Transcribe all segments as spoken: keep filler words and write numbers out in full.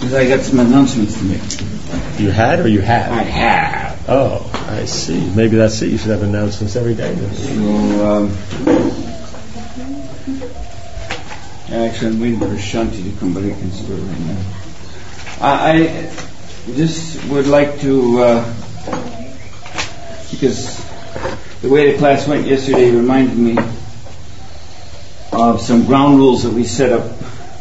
because I got some announcements to make. You had or you have? I have. Oh, I see. Maybe that's it. You should have announcements every day. So, um, actually, I'm waiting for Shanti to come, but I can start right now. I, I just would like to, uh, because the way the class went yesterday reminded me of some ground rules that we set up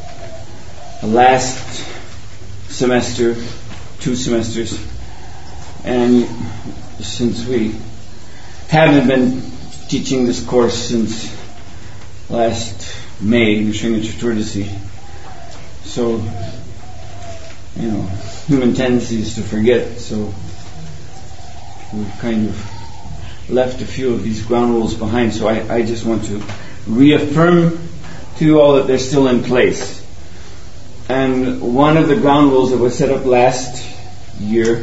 last semester, two semesters, and since we haven't been teaching this course since last May, Nrsimha Chaturdasi, so, you know, human tendency is to forget, so we've kind of left a few of these ground rules behind, so I, I just want to reaffirm to you all that they're still in place. And one of the ground rules that was set up last year,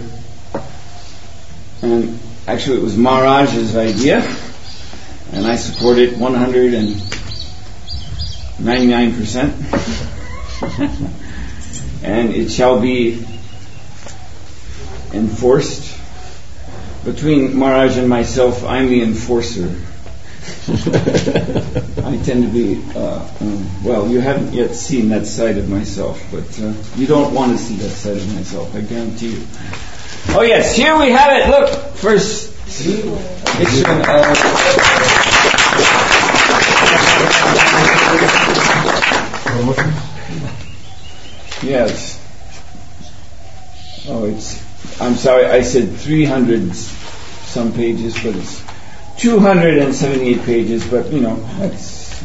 and actually it was Maharaj's idea, and I support it one hundred ninety-nine percent, and it shall be enforced. Between Maharaj and myself, I'm the enforcer. I tend to be, uh, um, well, you haven't yet seen that side of myself, but uh, you don't want to see that side of myself, I guarantee you. Oh yes, here we have it. Look, first, it's uh, yes. Oh, it's, I'm sorry, I said three hundred some pages, but it's two hundred seventy-eight pages, but you know, that's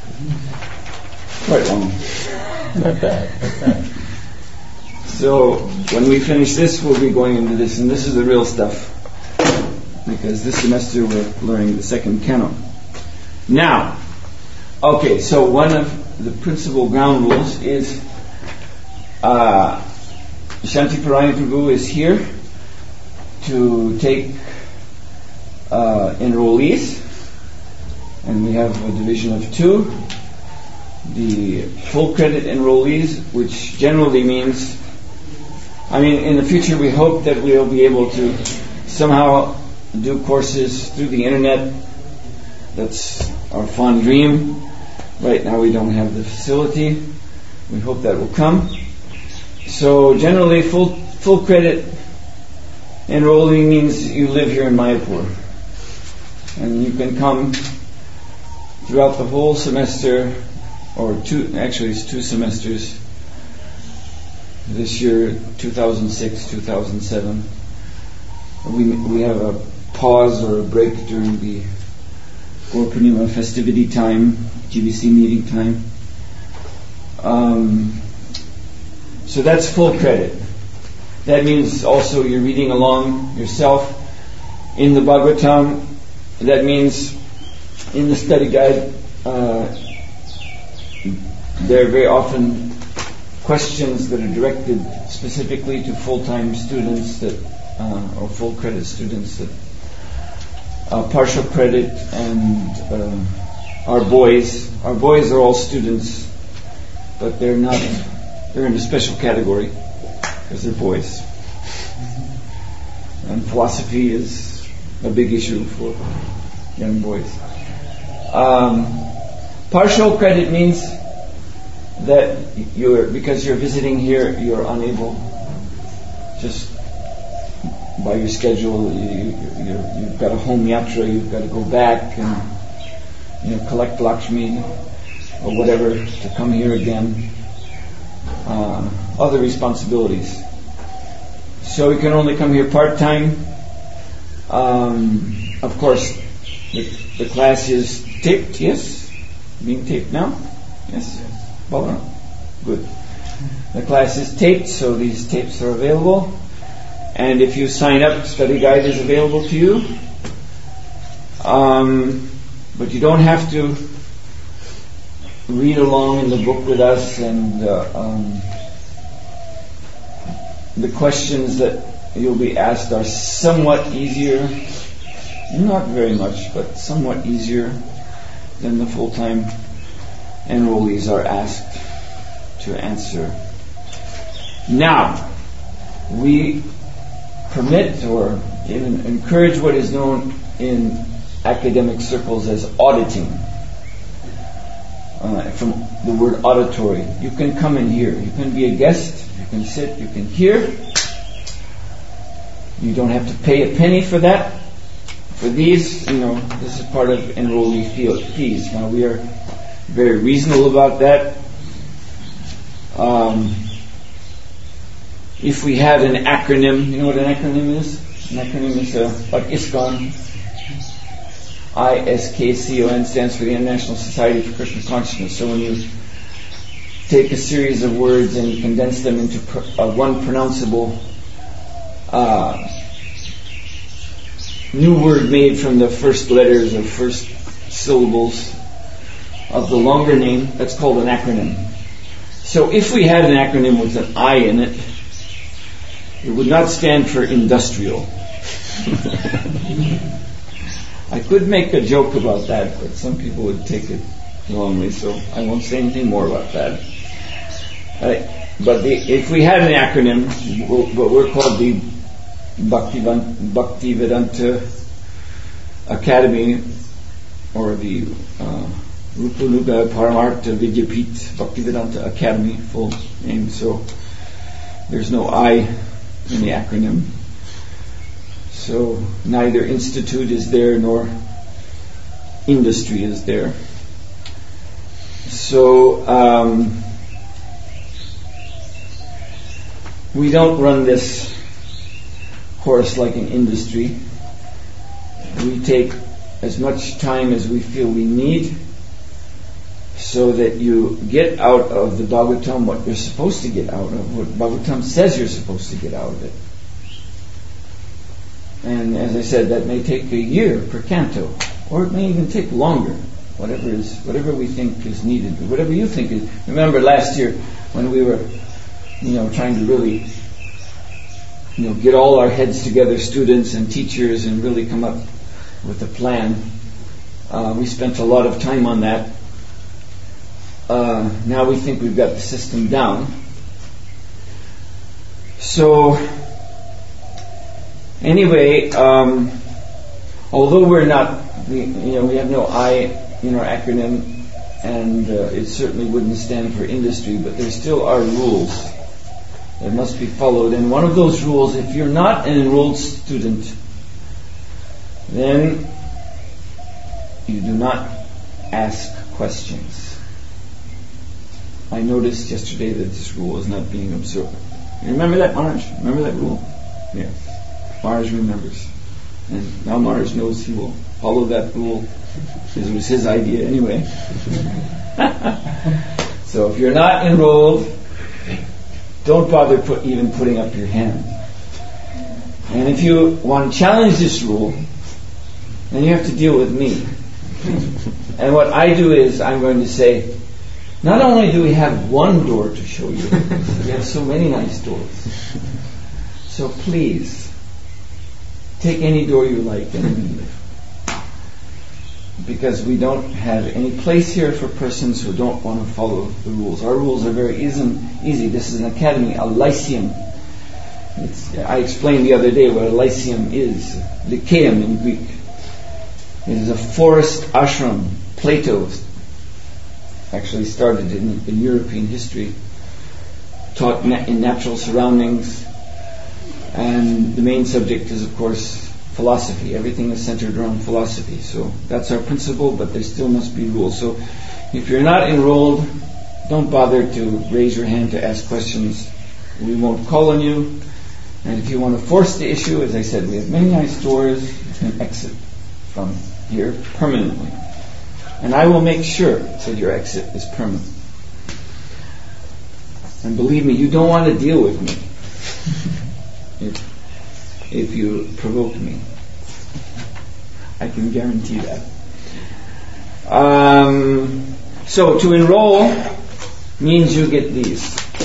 quite long. Not bad, not bad. So, when we finish this, we'll be going into this, and this is the real stuff, because this semester we're learning the second canon. Now, okay, so one of the principal ground rules is uh, Shanti Parayana Prabhu is here to take uh, enrollees, and we have a division of two. The full credit enrollees, which generally means, I mean, in the future we hope that we'll be able to somehow do courses through the internet. That's our fond dream. Right now we don't have the facility. We hope that will come. So generally full full credit enrollee means you live here in Mayapur. And you can come throughout the whole semester, or two, actually it's two semesters, this year, two thousand six, two thousand seven. We we have a pause or a break during the Gaur Purnima festivity time, G B C meeting time. Um, so that's full credit. That means also you're reading along yourself in the Bhagavatam. That means in the study guide, uh, there are very often questions that are directed specifically to full-time students that, uh, or full credit students that, uh, partial credit, and uh, our boys. Our boys are all students, but they're not. They're in a special category because they're boys. And philosophy is a big issue for young boys. Um, partial credit means that you're, because you're visiting here, you're unable, just by your schedule, you, you're, you've got a home yatra, you've got to go back and, you know, collect Lakshmi or whatever to come here again. Uh, other responsibilities. So we can only come here part-time. Um, of course, the, the class is taped, yes? Being taped now? Yes? Balaram? Good. The class is taped, so these tapes are available. And if you sign up, study guide is available to you. Um, but you don't have to read along in the book with us, and uh, um, the questions that you'll be asked are somewhat easier, not very much, but somewhat easier than the full-time enrollees are asked to answer. Now, we permit or even encourage what is known in academic circles as auditing. Uh, from the word auditory. You can come and hear. You can be a guest. You can sit. You can hear. You don't have to pay a penny for that. For these, you know, this is part of enrollee fees. Now, we are very reasonable about that. Um, if we had an acronym, you know what an acronym is? An acronym is uh, like ISKCON. I S K C O N stands for the International Society for Krishna Consciousness. So when you take a series of words and you condense them into pr- uh, one pronounceable uh, new word made from the first letters or first syllables of the longer name, that's called an acronym. So if we had an acronym with an I in it, it would not stand for industrial. I could make a joke about that, but some people would take it wrongly, so I won't say anything more about that. Uh, but the, if we had an acronym, what we're called the Bhaktivedanta Academy, or the uh, Rupanuga Paramartha Vidyapith Bhaktivedanta Academy, full name, so there's no I in the acronym. So neither institute is there nor industry is there. So um, we don't run this course like an industry. We take as much time as we feel we need so that you get out of the Bhagavatam what you're supposed to get out of, what Bhagavatam says you're supposed to get out of it. And as I said, that may take a year per canto, or it may even take longer, whatever is, whatever we think is needed, or whatever you think is. Remember last year when we were, you know, trying to really, you know, get all our heads together, students and teachers, and really come up with a plan. Uh, we spent a lot of time on that. Uh, now we think we've got the system down. So. Anyway, um, although we're not, we, you know, we have no I in our acronym, and uh, it certainly wouldn't stand for industry, but there still are rules that must be followed. And one of those rules, if you're not an enrolled student, then you do not ask questions. I noticed yesterday that this rule is not being observed. You remember that, Marge? Remember that rule? Yes. Marge remembers. And now Marge knows he will follow that rule, because it was his idea anyway. So if you're not enrolled, don't bother put, even putting up your hand. And if you want to challenge this rule, then you have to deal with me. And what I do is I'm going to say, not only do we have one door to show you, we have so many nice doors. So please, take any door you like and leave. Because we don't have any place here for persons who don't want to follow the rules. Our rules are very easy. This is an academy, a lyceum. It's, I explained the other day what a lyceum is. Lyceum in Greek. It is a forest ashram. Plato actually started in, in European history. Taught na- in natural surroundings. And the main subject is, of course, philosophy. Everything is centered around philosophy. So that's our principle, but there still must be rules. So if you're not enrolled, don't bother to raise your hand to ask questions. We won't call on you. And if you want to force the issue, as I said, we have many nice doors. You can exit from here permanently. And I will make sure that your exit is permanent. And believe me, you don't want to deal with me. If, if you provoke me. I can guarantee that. Um, so to enroll means you get these.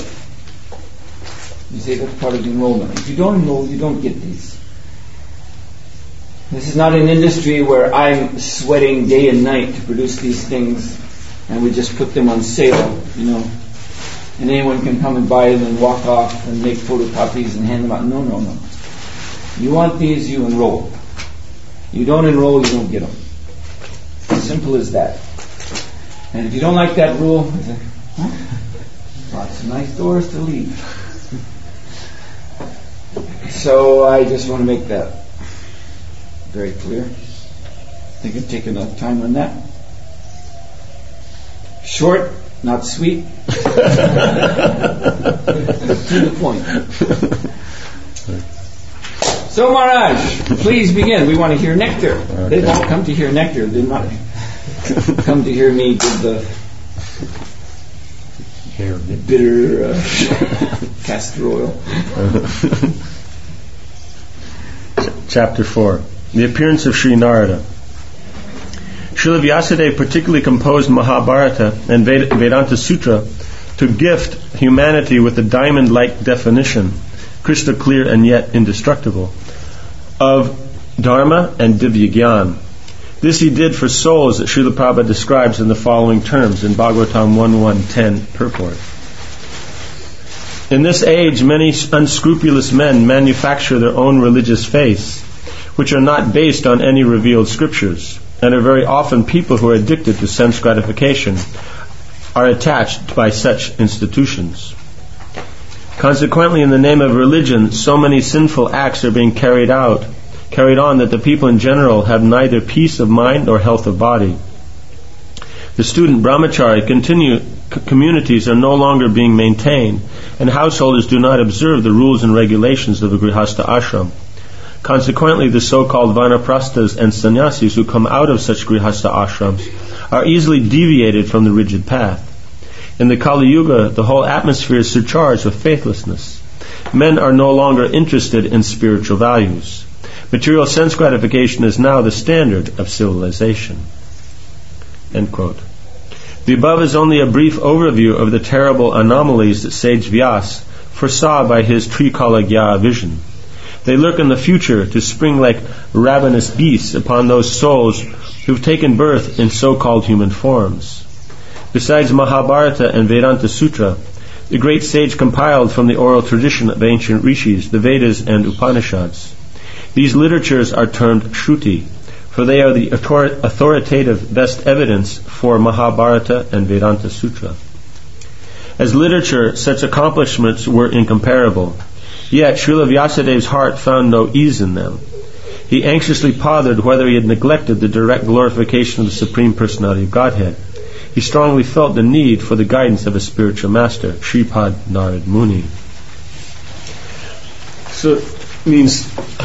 You say that's part of the enrollment. If you don't enroll, you don't get these. This is not an industry where I'm sweating day and night to produce these things and we just put them on sale, you know. and anyone can come and buy them and walk off and make photocopies and hand them out. No, no, no. You want these, you enroll. You don't enroll, you don't get them. Simple as that. And if you don't like that rule, it's like, huh? Lots of nice doors to leave. So I just want to make that very clear. I think I've taken enough time on that. Short, not sweet. To the point. So Maharaj, please begin. We want to hear nectar. Okay. They won't come to hear nectar. They not come to hear me give the bitter uh, castor oil. Chapter four. The appearance of Sri Narada. Srila Vyasadeva particularly composed Mahabharata and Ved- Vedanta Sutra to gift humanity with a diamond-like definition, crystal clear and yet indestructible, of Dharma and Divya Gyan. This he did for souls that Srila Prabhupada describes in the following terms in Bhagavatam eleven ten purport. In this age, many unscrupulous men manufacture their own religious faiths, which are not based on any revealed scriptures, and are very often people who are addicted to sense gratification, are attached by such institutions. Consequently, in the name of religion, so many sinful acts are being carried out, carried on that the people in general have neither peace of mind nor health of body. The student brahmachari continue, c- communities are no longer being maintained, and householders do not observe the rules and regulations of the grihastha ashram. Consequently, the so-called vanaprasthas and sannyasis who come out of such grihastha ashrams are easily deviated from the rigid path. In the Kali Yuga, the whole atmosphere is surcharged with faithlessness. Men are no longer interested in spiritual values. Material sense gratification is now the standard of civilization. End quote. The above is only a brief overview of the terrible anomalies that Sage Vyas foresaw by his Trikalagya vision. They lurk in the future to spring like ravenous beasts upon those souls who've taken birth in so-called human forms. Besides Mahabharata and Vedanta Sutra, the great sage compiled from the oral tradition of ancient rishis, the Vedas and Upanishads. These literatures are termed Shruti, for they are the author- authoritative best evidence for Mahabharata and Vedanta Sutra. As literature, such accomplishments were incomparable. Yet Srila Vyasadeva's heart found no ease in them. He anxiously pondered whether he had neglected the direct glorification of the Supreme Personality of Godhead. He strongly felt the need for the guidance of a spiritual master, Shripad Narad Muni. So it means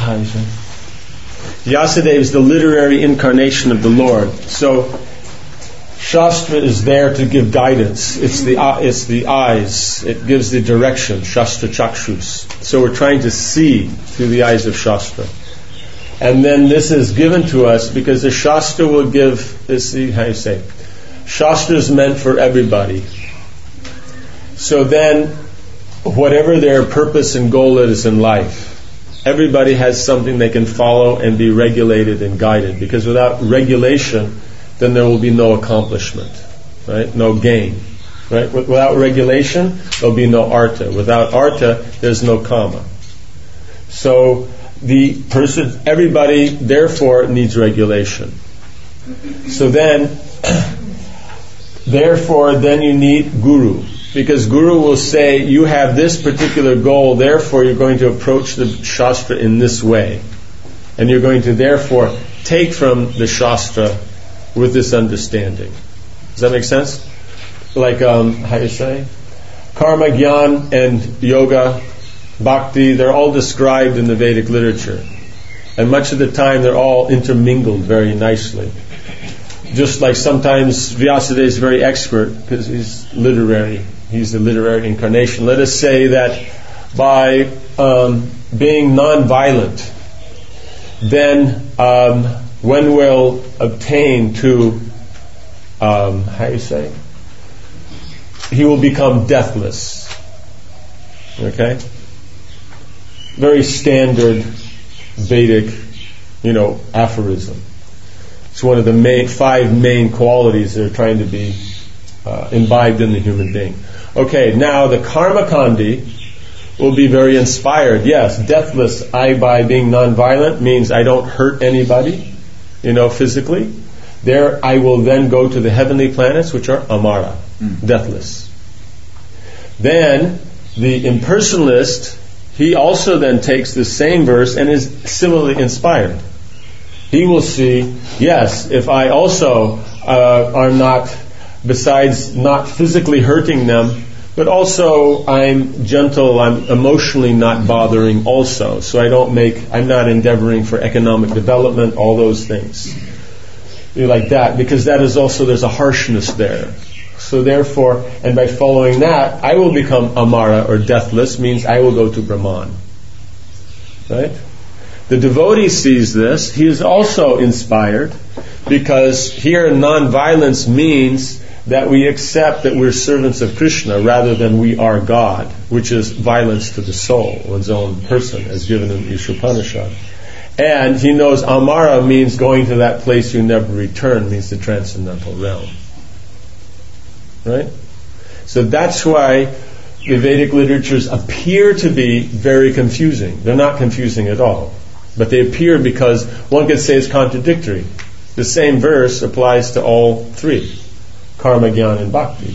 Vyasadeva is the literary incarnation of the Lord. So Shastra is there to give guidance. It's the uh, it's the eyes. It gives the direction. Shastra Chakshus. So we're trying to see through the eyes of Shastra. And then this is given to us because the Shastra will give, this, how you say, Shastra is meant for everybody. So then, whatever their purpose and goal is in life, everybody has something they can follow and be regulated and guided. Because without regulation, then there will be no accomplishment, right? No gain, right? Without regulation, there'll be no artha. Without artha, there's no kama. So the person, everybody, therefore, needs regulation. So then, therefore, then you need guru. Because guru will say, you have this particular goal, therefore you're going to approach the Shastra in this way. And you're going to therefore take from the Shastra with this understanding. Does that make sense? Like, um, how you say? Karma, Gyan, and Yoga, Bhakti, they're all described in the Vedic literature. And much of the time they're all intermingled very nicely. Just like sometimes Vyasadeva is very expert because he's literary. He's the literary incarnation. Let us say that by um, being non-violent, then um, one will obtain to, um, how do you say? He will become deathless. Okay? Very standard Vedic, you know, aphorism. It's one of the main, five main qualities that are trying to be uh, imbibed in the human being. Okay, now the Karma Kandi will be very inspired. Yes, deathless, I by being non-violent means I don't hurt anybody, you know, physically. There I will then go to the heavenly planets, which are Amara, mm. deathless. Then the impersonalist, he also then takes the same verse and is similarly inspired. He will see, yes, if I also uh, are not, besides not physically hurting them, but also I'm gentle, I'm emotionally not bothering also. So I don't make, I'm not endeavoring for economic development, all those things. Like that, because that is also, there's a harshness there. So therefore, and by following that, I will become Amara or deathless, means I will go to Brahman. Right? The devotee sees this. He is also inspired, because here non-violence means that we accept that we're servants of Krishna rather than we are God, which is violence to the soul, one's own person, as given in the Ishopanishad. And he knows Amara means going to that place you never return, means the transcendental realm. Right? So that's why the Vedic literatures appear to be very confusing. They're not confusing at all. But they appear because one could say it's contradictory. The same verse applies to all three. Karma, Jnana, and Bhakti.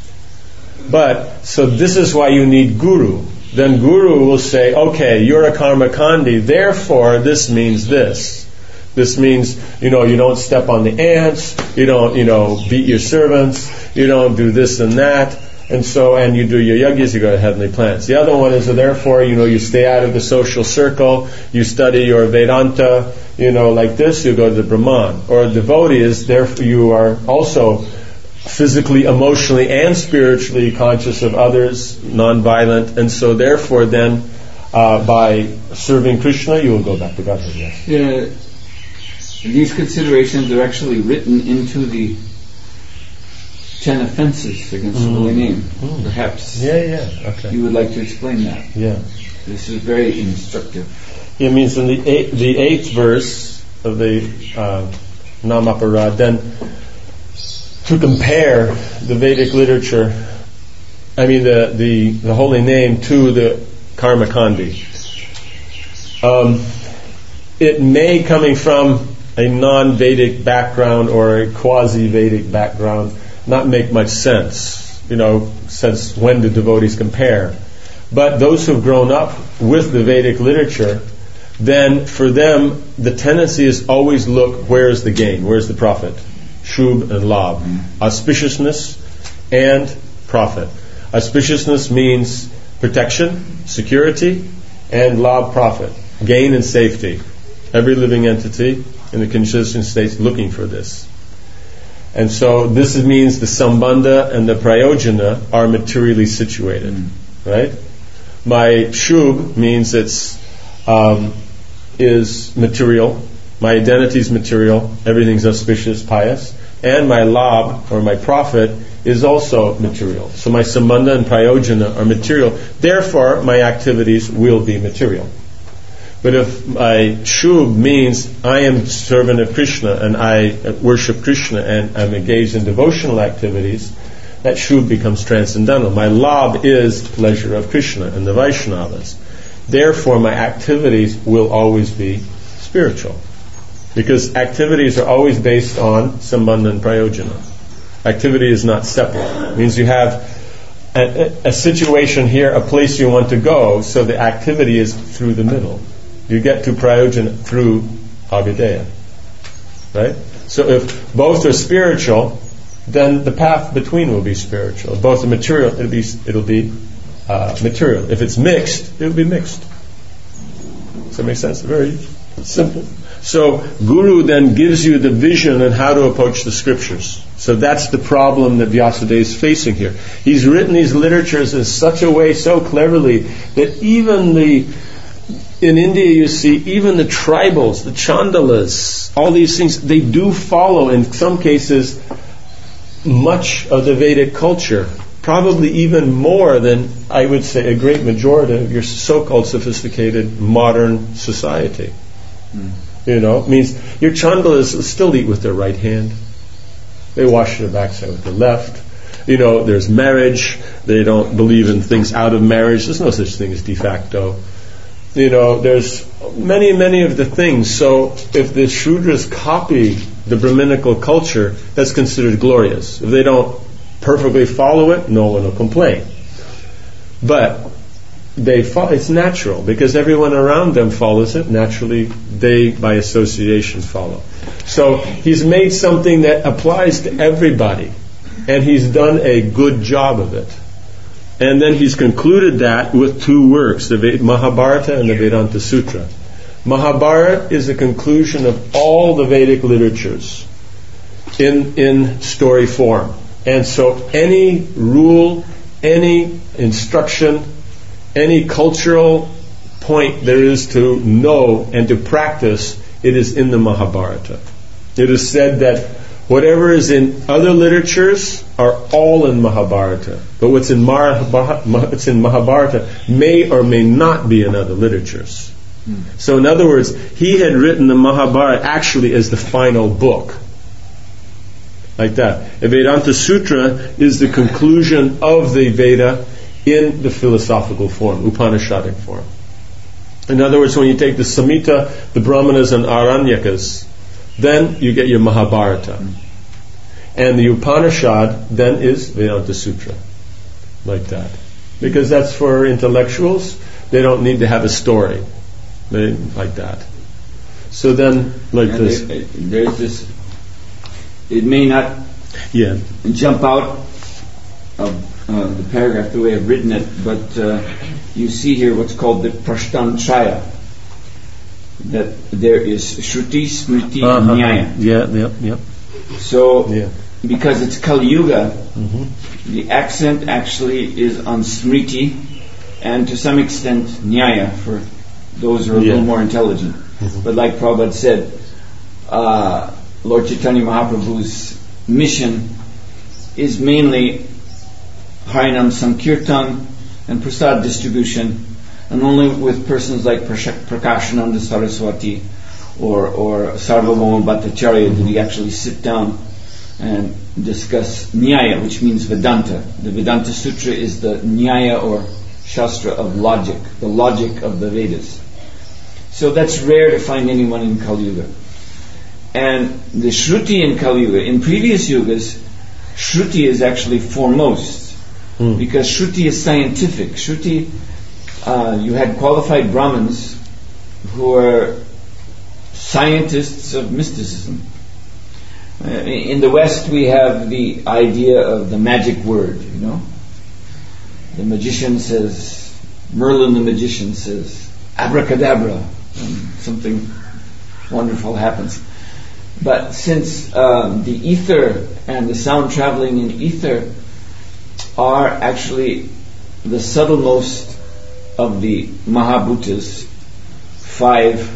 But, so this is why you need Guru. Then Guru will say, okay, you're a Karma Kandi, therefore this means this. This means, you know, you don't step on the ants, you don't, you know, beat your servants, you don't do this and that, and so, and you do your yajnas, you go to heavenly planets. The other one is, so therefore, you know, you stay out of the social circle, you study your Vedanta, you know, like this, you go to the Brahman. Or a devotee is, therefore, you are also physically, emotionally, and spiritually conscious of others, non-violent, and so therefore then, uh, by serving Krishna, you will go back to Godhead, yes. Yeah, these considerations are actually written into the ten offenses against mm. the holy name. Mm. Perhaps yeah, yeah. Okay. you would like to explain that. Yeah. This is very instructive. It means in the eight, the eighth verse of the uh, Namaparad, then to compare the Vedic literature, I mean the, the, the holy name to the Karma Kandi. Um, it may, coming from a non-Vedic background or a quasi-Vedic background, not make much sense, you know, since when do devotees compare? But those who have grown up with the Vedic literature, then for them the tendency is always look, where's the gain, where's the profit? Shubh and Labh. Auspiciousness and profit. Auspiciousness means protection, security, and Labh, profit. Gain and safety. Every living entity in the consciousness state is looking for this. And so this means the Sambandha and the Prayojana are materially situated. Mm. Right? My Shubh means it's um, is material. My identity is material. Everything's auspicious, pious. And my Labh, or my profit, is also material. So my Sambandha and Prayojana are material. Therefore, my activities will be material. But if my Shubh means I am servant of Krishna and I worship Krishna and I'm engaged in devotional activities, that Shubh becomes transcendental. My Labh is pleasure of Krishna and the Vaishnavas. Therefore, my activities will always be spiritual. Because activities are always based on Sambandha and Prayojana. Activity is not separate. It means you have a, a situation here, a place you want to go, so the activity is through the middle. You get to Prayojana through Abhideya. Right? So if both are spiritual, then the path between will be spiritual. If both are material, it'll be, it'll be uh, material. If it's mixed, it'll be mixed. Does that make sense? Very simple. So Guru then gives you the vision on how to approach the scriptures. So that's the problem that Vyasadeva is facing here. He's written these literatures in such a way, so cleverly, that even the in India you see even the tribals, the Chandalas, all these things, they do follow in some cases much of the Vedic culture. Probably even more than, I would say, a great majority of your so-called sophisticated modern society. Mm. You know, it means your Chandalas still eat with their right hand. They wash their backside with their left. you know, there's marriage. They don't believe in things out of marriage. There's no such thing as de facto. You know, there's many, many of the things. So if the Shudras copy the Brahminical culture, that's considered glorious. If they don't perfectly follow it, no one will complain. But they fo- it's natural, because everyone around them follows it. Naturally, they, by association, follow. So he's made something that applies to everybody, and he's done a good job of it. And then he's concluded that with two works, the Mahabharata and the Vedanta Sutra. Mahabharata is a conclusion of all the Vedic literatures in, in story form. And so any rule, any instruction, any cultural point there is to know and to practice, it is in the Mahabharata. It is said that whatever is in other literatures are all in Mahabharata. But what's in, Mahabharata, what's in Mahabharata may or may not be in other literatures. Hmm. So in other words, he had written the Mahabharata actually as the final book. Like that. The Vedanta Sutra is the conclusion of the Veda in the philosophical form, Upanishadic form. In other words, when you take the Samhita, the Brahmanas and Aranyakas, then you get your Mahabharata. And the Upanishad then is Vedanta Sutra. Like that. Because that's for intellectuals. They don't need to have a story. They, like that. So then, like and this. There, there's this, it may not yeah. jump out of uh, the paragraph the way I've written it, but uh, you see here what's called the Prashtantraya. That there is Shruti, Smriti, uh-huh. and Nyaya. Yeah, yep, yep. So, yeah. because it's Kali Yuga, mm-hmm. the accent actually is on Smriti, and to some extent Nyaya for those who are a yeah. little more intelligent. Mm-hmm. But like Prabhupada said, uh, Lord Chaitanya Mahaprabhu's mission is mainly Harinam Sankirtan and Prasad distribution, and only with persons like Prakashananda Saraswati or, or Sarvabhauma Bhattacharya did he actually sit down and discuss Nyaya, which means Vedanta. The Vedanta Sutra is the Nyaya or Shastra of logic, the logic of the Vedas. So that's rare to find anyone in Kali Yuga. And the Shruti in Kali Yuga, in previous Yugas, Shruti is actually foremost, mm. because Shruti is scientific. Shruti, uh, you had qualified Brahmins who are scientists of mysticism. Uh, in the West, we have the idea of the magic word, you know. The magician says, Merlin the magician says, abracadabra, and something wonderful happens. But since um, the ether and the sound traveling in ether are actually the subtlemost of the Mahabhutas, five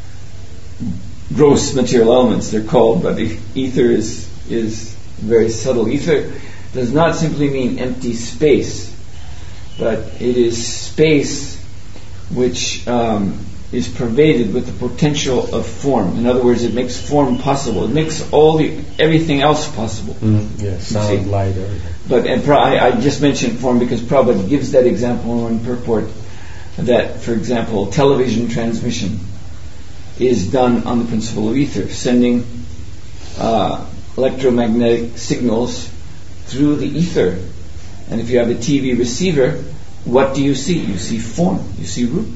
gross material elements they're called, but the ether is is very subtle. Ether does not simply mean empty space, but it is space which um, is pervaded with the potential of form. In other words, it makes form possible. It makes all the everything else possible. Mm, yeah, sound, light, everything. But and pra- I, I just mentioned form because Prabhupada gives that example in purport that, for example, television transmission is done on the principle of ether, sending uh, electromagnetic signals through the ether. And if you have a T V receiver, what do you see? You see form. You see root.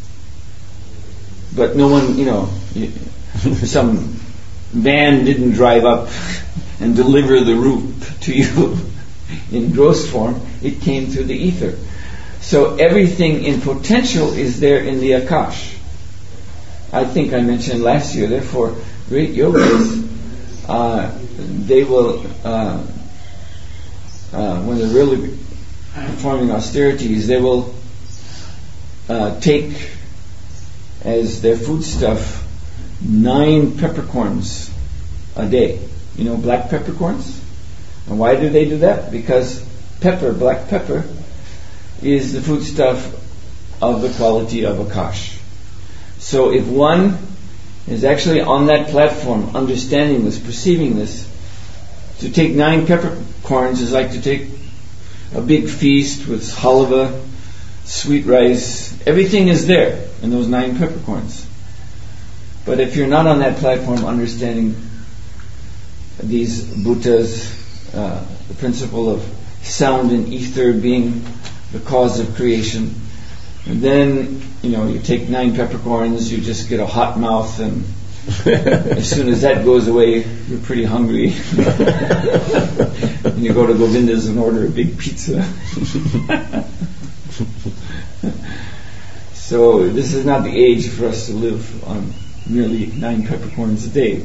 But no one, you know, some van didn't drive up and deliver the root to you in gross form. It came through the ether. So everything in potential is there in the Akash. I think I mentioned last year, therefore, great yogis, uh, they will, uh, uh, when they're really performing austerities, they will uh, take as their foodstuff nine peppercorns a day. You know, black peppercorns? And why do they do that? Because pepper, black pepper, is the foodstuff of the quality of Akash. So if one is actually on that platform, understanding this, perceiving this, to take nine peppercorns peppercorns is like to take a big feast with halva, sweet rice. Everything is there in those nine peppercorns. But if you're not on that platform understanding these bhutas, uh, the principle of sound and ether being the cause of creation, and then, you know, you take nine peppercorns, you just get a hot mouth, and as soon as that goes away, you're pretty hungry. And you go to Govinda's and order a big pizza. So this is not the age for us to live on merely nine peppercorns a day.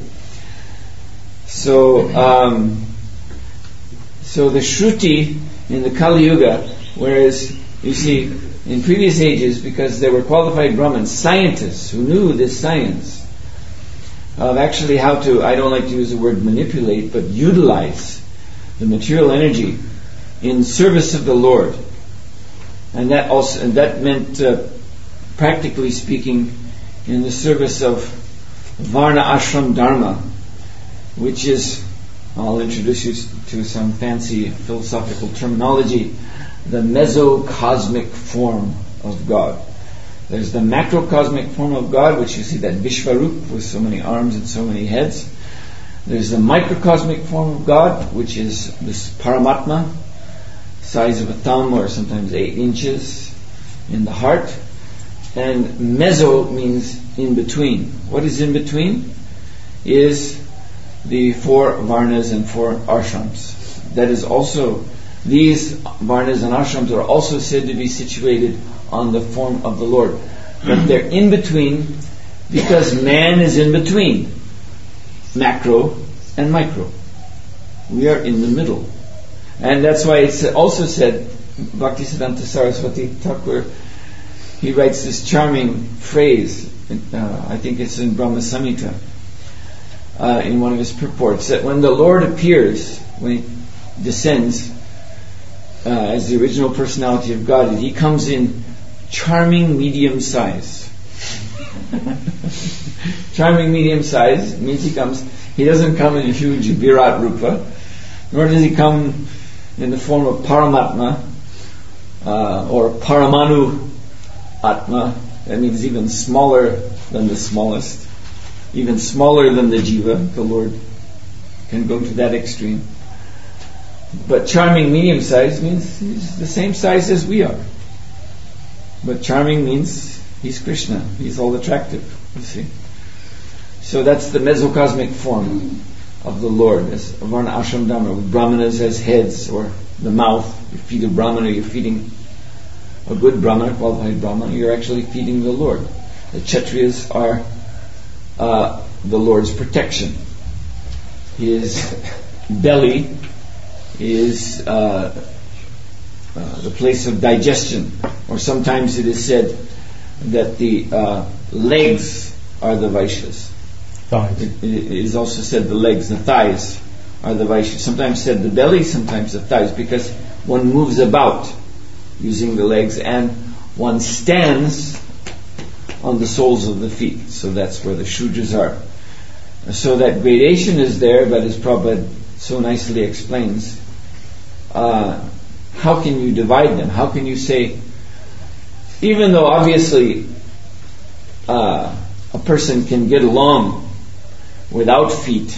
So, um, so the Shruti in the Kali Yuga, whereas you see in previous ages, because there were qualified Brahmins, scientists who knew this science of actually how to, I don't like to use the word manipulate, but utilize the material energy in service of the Lord, and that also, and that meant, uh, practically speaking, in the service of Varna Ashram Dharma, which is, I'll introduce you to some fancy philosophical terminology, the mesocosmic form of God. There's the macrocosmic form of God, which you see that Vishvarup with so many arms and so many heads. There's the microcosmic form of God, which is this Paramatma, size of a thumb or sometimes eight inches in the heart. And meso means in between. What is in between? Is the four varnas and four ashrams. That is also, these varnas and ashrams are also said to be situated on the form of the Lord. But they're in between because man is in between macro and micro. We are in the middle. And that's why it's also said, Bhaktisiddhanta Saraswati Thakur, he writes this charming phrase, uh, I think it's in Brahma Samhita, uh, in one of his purports, that when the Lord appears, when he descends uh, as the original personality of God, he comes in charming medium size. Charming medium size means he comes, he doesn't come in a huge Virat Rupa, nor does he come in the form of Paramatma uh, or Paramanu Atma. That means even smaller than the smallest, even smaller than the Jiva. The Lord can go to that extreme. But charming medium size means he's the same size as we are. But charming means he's Krishna. He's all attractive, you see. So that's the mesocosmic form of the Lord, as Varna Ashram Dharma, with Brahmanas as heads, or the mouth. You feed a Brahmana, you're feeding a good Brahmana, qualified Brahmana, you're actually feeding the Lord. The Kshatriyas are uh, the Lord's protection. His belly is uh, uh, the place of digestion, or sometimes it is said that the uh, legs are the Vaishyas. Thighs. It, it is also said the legs, the thighs are the Vaishyas. Sometimes said the belly, sometimes the thighs, because one moves about using the legs, and one stands on the soles of the feet. So that's where the Shudras are. So that gradation is there, but as Prabhupada so nicely explains, uh, how can you divide them? How can you say, even though obviously uh, a person can get along without feet,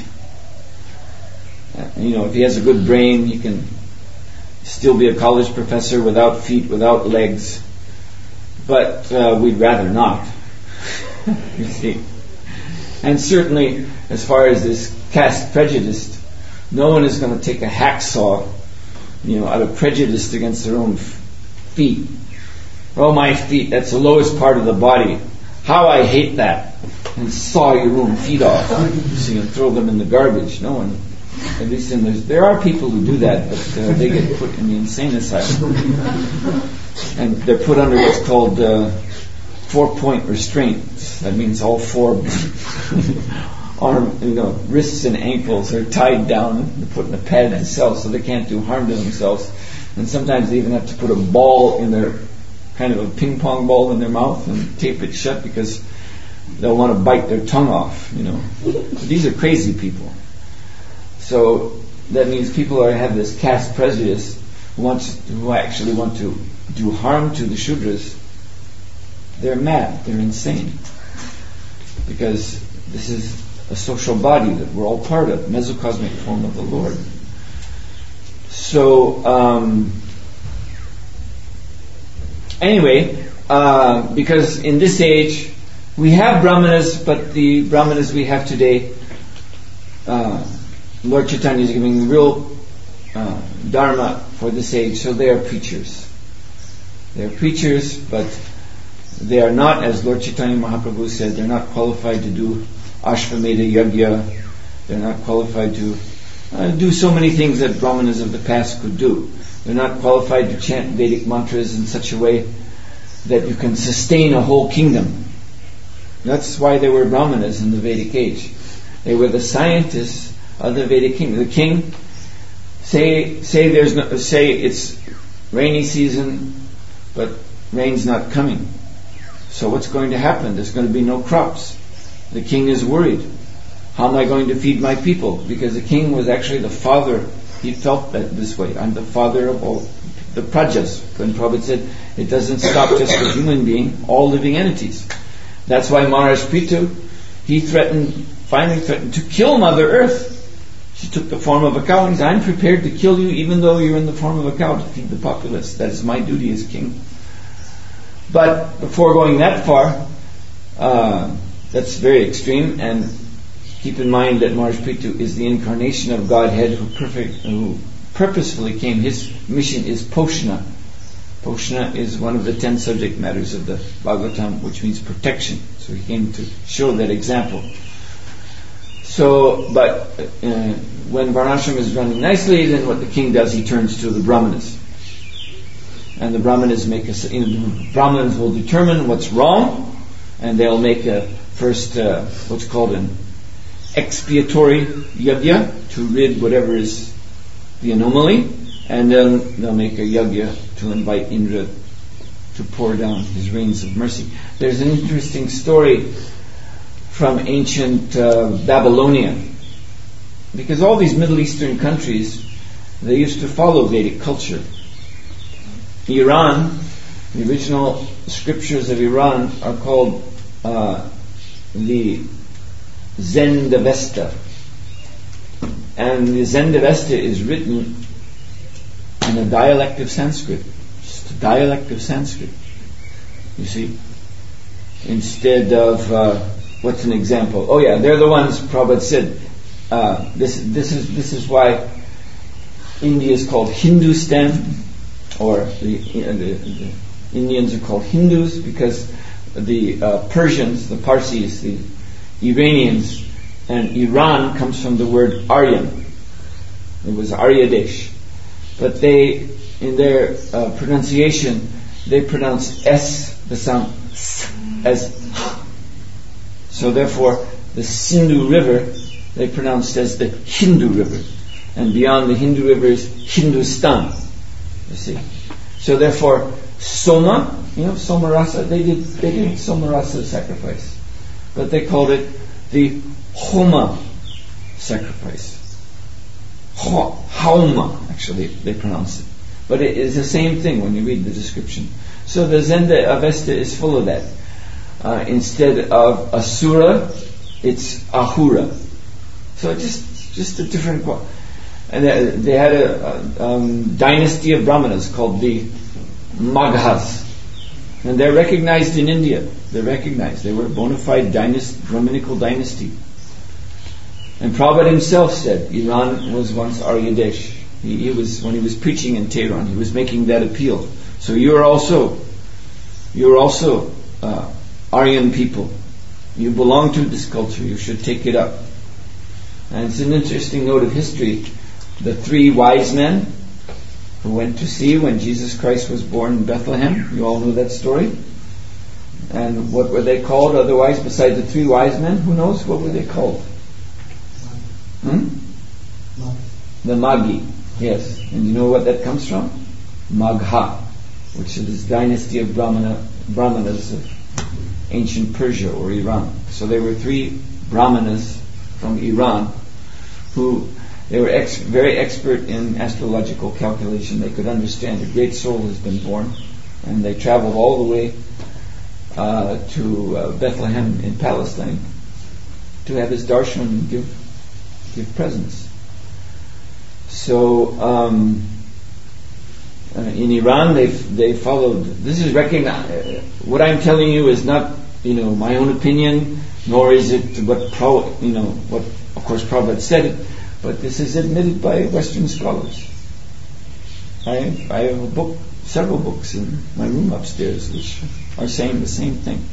uh, you know, if he has a good brain, he can still be a college professor without feet, without legs, but uh, we'd rather not. You see. And certainly, as far as this caste prejudice, no one is going to take a hacksaw, you know, out of prejudice against their own f- feet. Oh, my feet, that's the lowest part of the body. How I hate that. And saw your own feet off. See, and throw them in the garbage. No one, at least in those, there are people who do that, but uh, they get put in the insane asylum. And they're put under what's called uh, four-point restraints. That means all four arm, you know, wrists and ankles are tied down and put in a padded cell so they can't do harm to themselves. And sometimes they even have to put a ball in their, kind of a ping pong ball in their mouth and tape it shut because they'll want to bite their tongue off, you know. These are crazy people. So that means people who have this caste prejudice, who, wants, who actually want to do harm to the Shudras, they're mad, they're insane. Because this is a social body that we're all part of, mesocosmic form of the Lord. So, um, anyway, uh, because in this age, we have Brahmanas, but the Brahmanas we have today, uh, Lord Chaitanya is giving real uh, Dharma for this age, so they are preachers. They are preachers, but they are not, as Lord Chaitanya Mahaprabhu said, they're not qualified to do Ashvamedha Yagya. They're not qualified to uh, do so many things that Brahmanas of the past could do. They're not qualified to chant Vedic mantras in such a way that you can sustain a whole kingdom. That's why they were Brahmanas in the Vedic age. They were the scientists of the Vedic kingdom. The king, say say there's no, say it's rainy season, but rain's not coming. So what's going to happen? There's going to be no crops. The king is worried. How am I going to feed my people? Because the king was actually the father. He felt that this way. I'm the father of all the prajas. When Prabhupada said, it doesn't stop just with human being, all living entities. That's why Maharaj Prithu, he threatened, finally threatened to kill Mother Earth. She took the form of a cow and he said, I'm prepared to kill you even though you're in the form of a cow to feed the populace. That is my duty as king. But before going that far, uh, that's very extreme, and keep in mind that Maharaj Prithu is the incarnation of Godhead who perfect, who purposefully came. His mission is Poshna. Poshna is one of the ten subject matters of the Bhagavatam, which means protection. So he came to show that example. So, but uh, when Varnashram is running nicely, then what the king does, he turns to the Brahmanas. And the Brahmanas make a, you know, the Brahmanas will determine what's wrong, and they'll make a first uh, what's called an expiatory yajna to rid whatever is the anomaly, and then they'll make a yajna to invite Indra to pour down his rains of mercy. There's an interesting story from ancient uh, Babylonia, because all these Middle Eastern countries, they used to follow Vedic culture. Iran, the original scriptures of Iran are called uh, the Zendavesta, and the Zendavesta is written in a dialect of Sanskrit, just a dialect of Sanskrit. You see, instead of uh, what's an example? Oh yeah, they're the ones Prabhupada said. Uh, this this is this is why India is called Hindustan, or the, you know, the, the Indians are called Hindus because the uh, Persians, the Parsis, the Iranians, and Iran comes from the word Aryan. It was Aryadesh. But they, in their uh, pronunciation, they pronounce S, the sound S, as H. So therefore, the Sindhu River, they pronounced as the Hindu River. And beyond the Hindu River is Hindustan. You see. So therefore, Soma, you know, Somarasa, they did they did Somarasa sacrifice. But they called it the Homa sacrifice. Ho, Hauma, actually, they pronounce it. But it is the same thing when you read the description. So the Zenda Avesta is full of that. Uh, instead of Asura, it's Ahura. So just just a different... And they had a, a um, dynasty of Brahmanas called the Maghas. And they're recognized in India. They're recognized. They were a bona fide dynast- Brahminical dynasty. And Prabhupada himself said Iran was once Aryadesh. He, he was, when he was preaching in Tehran, he was making that appeal. So you're also, you're also uh, Aryan people. You belong to this culture. You should take it up. And it's an interesting note of history. The three wise men who went to see when Jesus Christ was born in Bethlehem. You all know that story. And what were they called otherwise besides the three wise men? Who knows? What were they called? Hmm? The Magi. Yes. And you know what that comes from? Magha, which is this dynasty of Brahmana, Brahmanas of ancient Persia or Iran. So there were three Brahmanas from Iran who They were ex- very expert in astrological calculation. They could understand a great soul has been born, and they traveled all the way uh, to uh, Bethlehem in Palestine to have his darshan and give give presents. So um, uh, in Iran, they they followed. This is recognized. What I'm telling you is not, you know, my own opinion, nor is it what Pro, you know, what of course Prabhupada said it, but this is admitted by Western scholars. I I have a book, several books in my room upstairs, which are saying the same thing.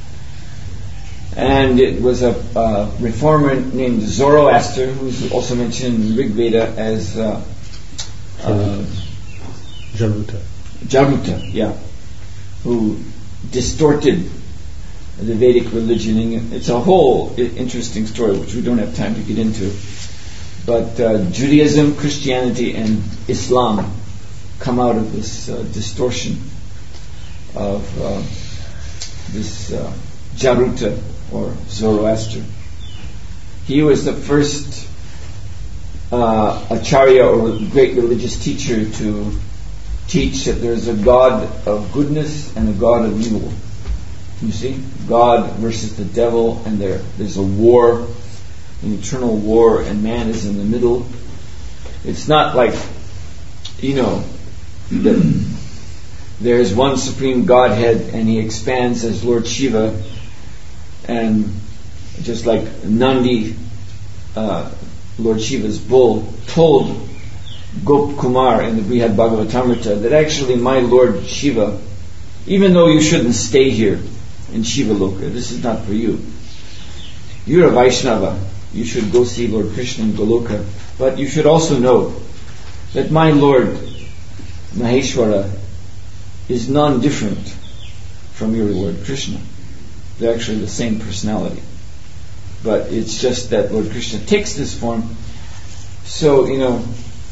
And it was a uh, reformer named Zoroaster, who's also mentioned in Rig Veda as uh, uh, Jaruta. Jaruta, yeah, who distorted the Vedic religion. And it's a whole interesting story, which we don't have time to get into. But uh, Judaism, Christianity, and Islam come out of this uh, distortion of uh, this uh, Jaruta, or Zoroaster. He was the first uh, acharya or great religious teacher to teach that there's a God of goodness and a God of evil. You see? God versus the devil, and there there's a war, an eternal war, and man is in the middle. It's not like, you know, that there's one supreme Godhead and he expands as Lord Shiva. And just like Nandi, uh, Lord Shiva's bull, told Gop Kumar in the Brihad Bhagavatamrita that actually my Lord Shiva, even though you shouldn't stay here in Shiva Loka, this is not for you. You're a Vaishnava. You should go see Lord Krishna in Goloka. But you should also know that my Lord Maheshwara is non-different from your Lord Krishna. They're actually the same personality. But it's just that Lord Krishna takes this form. So, you know,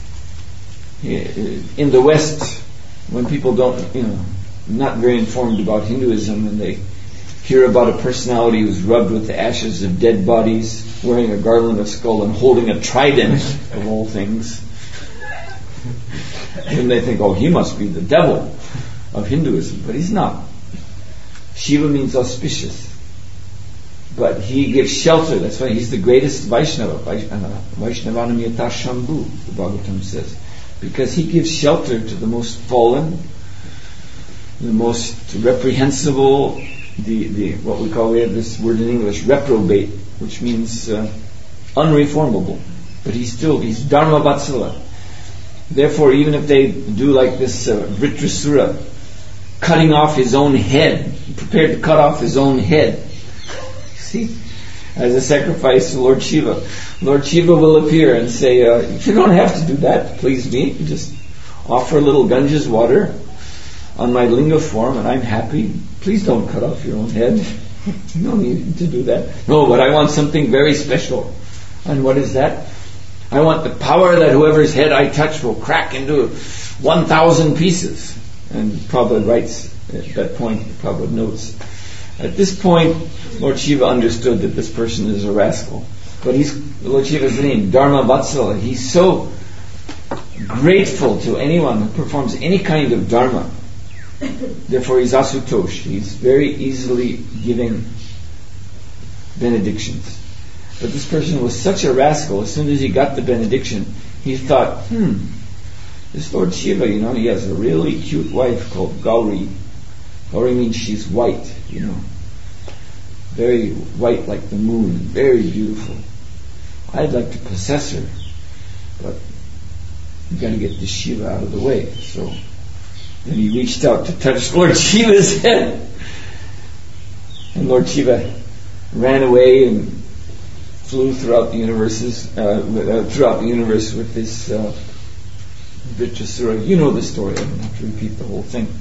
in the West, when people don't, you know, not very informed about Hinduism, and they hear about a personality who's rubbed with the ashes of dead bodies, wearing a garland of skull and holding a trident, of all things, and they think, oh, he must be the devil of Hinduism. But he's not. Shiva means auspicious. But he gives shelter. That's why he's the greatest Vaishnava. Vaishnavanam yata Shambhu, the Bhagavatam says. Because he gives shelter to the most fallen, the most reprehensible, the, the what we call, we have this word in English, reprobate, which means uh, unreformable. But he's still, he's Dharma Vatsala. Therefore, even if they do like this uh, Vritrasura, cutting off his own head, prepared to cut off his own head, see, as a sacrifice to Lord Shiva, Lord Shiva will appear and say, uh, you don't have to do that to please me. You just offer a little Ganges water on my linga form and I'm happy. Please don't cut off your own head. No need to do that. No, but I want something very special. And what is that? I want the power that whoever's head I touch will crack into one thousand pieces. And Prabhupada writes at that point, Prabhupada notes, at this point, Lord Shiva understood that this person is a rascal. But he's, Lord Shiva's name, Dharma Vatsala. He's so grateful to anyone who performs any kind of dharma. Therefore he's asutosh. He's very easily giving benedictions. But this person was such a rascal, as soon as he got the benediction, he thought, hmm, this Lord Shiva, you know, he has a really cute wife called Gauri. Gauri means she's white, you know. Very white like the moon, very beautiful. I'd like to possess her, but you've got to get this Shiva out of the way. So then he reached out to touch Lord Shiva's head. And Lord Shiva ran away and flew throughout the universes, uh, throughout the universe with this uh, Vritrasura. You know the story. I don't have to repeat the whole thing.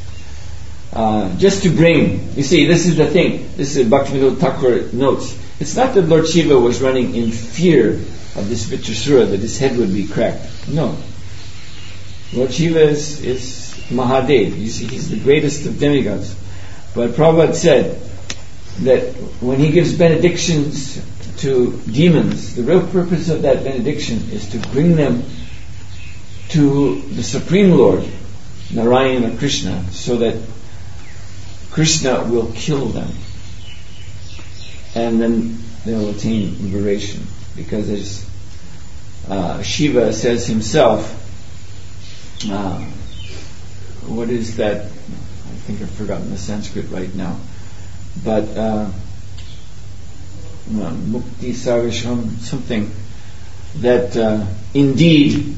Uh, just to bring, you see, this is the thing. This is Bhaktivinoda Thakur notes. It's not that Lord Shiva was running in fear of this Vritrasura, that his head would be cracked. No. Lord Shiva is, is Mahadev. You see, he's the greatest of demigods. But Prabhupada said that when he gives benedictions to demons. The real purpose of that benediction is to bring them to the Supreme Lord, Narayana Krishna, so that Krishna will kill them. And then they'll attain liberation. Because as uh, Shiva says himself, uh, what is that? I think I've forgotten the Sanskrit right now. But uh, Mukti Sarvesham, something that uh, indeed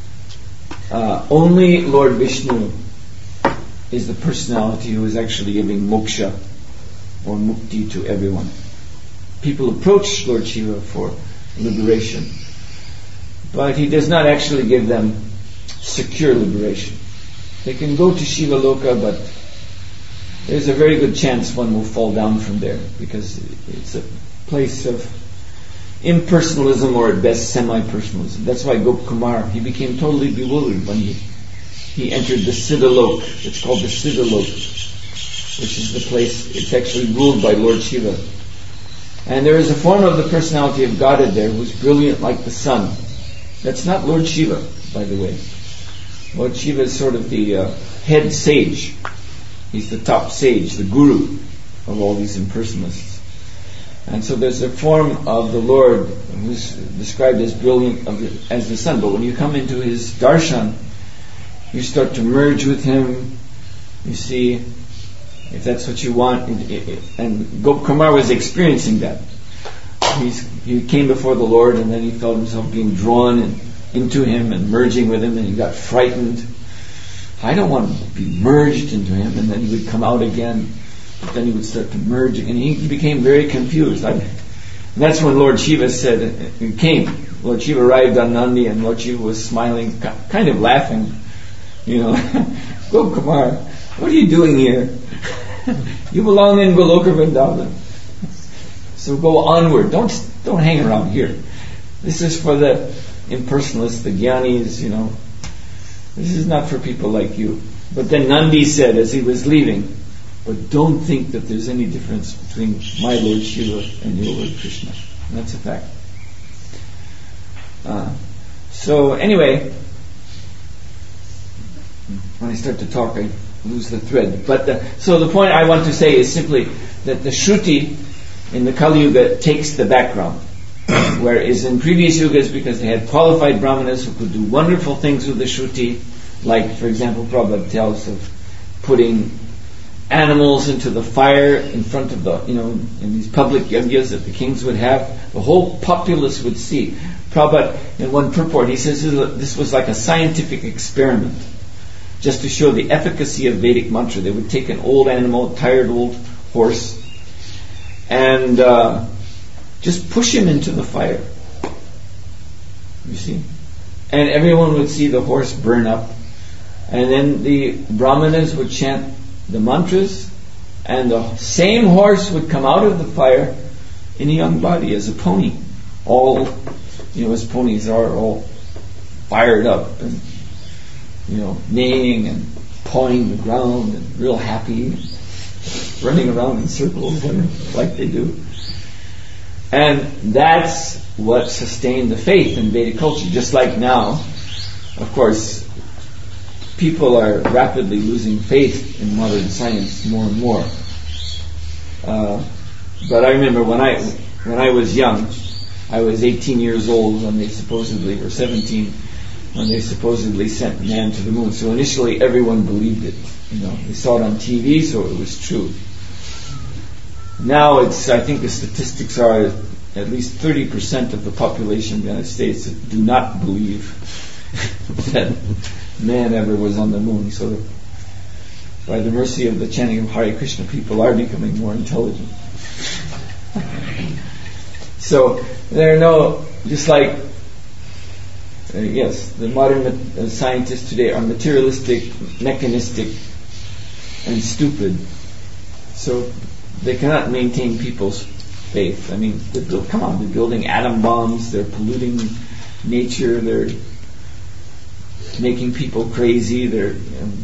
uh, only Lord Vishnu is the personality who is actually giving moksha or mukti to everyone. People approach Lord Shiva for liberation, but he does not actually give them secure liberation. They can go to Shiva Loka, but there's a very good chance one will fall down from there, because it's a place of impersonalism, or at best semi-personalism. That's why Gop Kumar, he became totally bewildered when he he entered the Siddhalok. It's called the Siddhalok, which is the place, it's actually ruled by Lord Shiva. And there is a form of the personality of Godhead there who's brilliant like the sun. That's not Lord Shiva, by the way. Lord Shiva is sort of the uh, head sage. He's the top sage, the guru of all these impersonalists. And so there's a form of the Lord who's described as brilliant of the, as the sun. But when you come into his darshan, you start to merge with him. You see, if that's what you want. And Gop Kumar was experiencing that. He's, he came before the Lord, and then he felt himself being drawn in, into him and merging with him, and he got frightened. I don't want to be merged into him. And then he would come out again. But then he would start to merge, and he became very confused. I, and that's when Lord Shiva said, he came. Lord Shiva arrived on Nandi, and Lord Shiva was smiling, kind of laughing. You know, Gop Kumar, what are you doing here? You belong in Goloka Vrindavan. So go onward. Don't don't hang around here. This is for the impersonalists, the jnanis, you know. This is not for people like you. But then Nandi said as he was leaving, but don't think that there's any difference between my Lord Shiva and your Lord Krishna. And that's a fact. Uh, so anyway, when I start to talk, I lose the thread. But the, so the point I want to say is simply that the Shruti in the Kali Yuga takes the background. Whereas in previous yugas, because they had qualified brahmanas who could do wonderful things with the Shruti, like, for example, Prabhupada tells of putting animals into the fire in front of the, you know, in these public yajnas that the kings would have, the whole populace would see. Prabhupada, in one purport, he says this was like a scientific experiment, just to show the efficacy of Vedic mantra. They would take an old animal, a tired old horse, and uh, just push him into the fire. You see? And everyone would see the horse burn up. And then the brahmanas would chant the mantras, and the same horse would come out of the fire in a young body as a pony. All, you know, as ponies are, all fired up and, you know, neighing and pawing the ground and real happy, running around in circles like they do. And that's what sustained the faith in Vedic culture. Just like now, of course, people are rapidly losing faith in modern science more and more. Uh, but I remember when I when I was young, I was eighteen years old when they supposedly, or seventeen, when they supposedly sent man to the moon. So initially everyone believed it. You know, they saw it on T V, so it was true. Now it's, I think the statistics are at least thirty percent of the population of the United States do not believe that man ever was on the moon. So by the mercy of the chanting of Hare Krishna, people are becoming more intelligent. So there are no, just like, uh, yes, the modern uh, scientists today are materialistic, mechanistic, and stupid. So they cannot maintain people's faith. I mean, they're build, come on, they're building atom bombs, they're polluting nature, they're making people crazy. They're you know.